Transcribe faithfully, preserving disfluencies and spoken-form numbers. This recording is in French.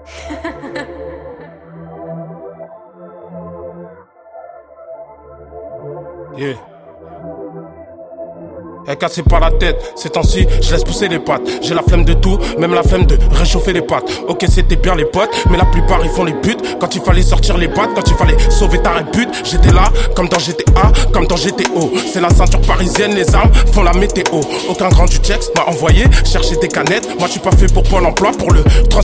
Yeah. Elle cassait pas la tête, ces temps-ci, je laisse pousser les pattes. J'ai la flemme de tout, même la flemme de réchauffer les pattes. Ok, c'était bien les potes, mais la plupart ils font les buts. Quand il fallait sortir les pattes, quand il fallait sauver ta répute, j'étais là, comme dans G T A, comme dans G T O. C'est la ceinture parisienne, les armes font la météo. Aucun grand du texte m'a envoyé chercher des canettes. Moi je suis pas fait pour Pôle emploi, pour le trans-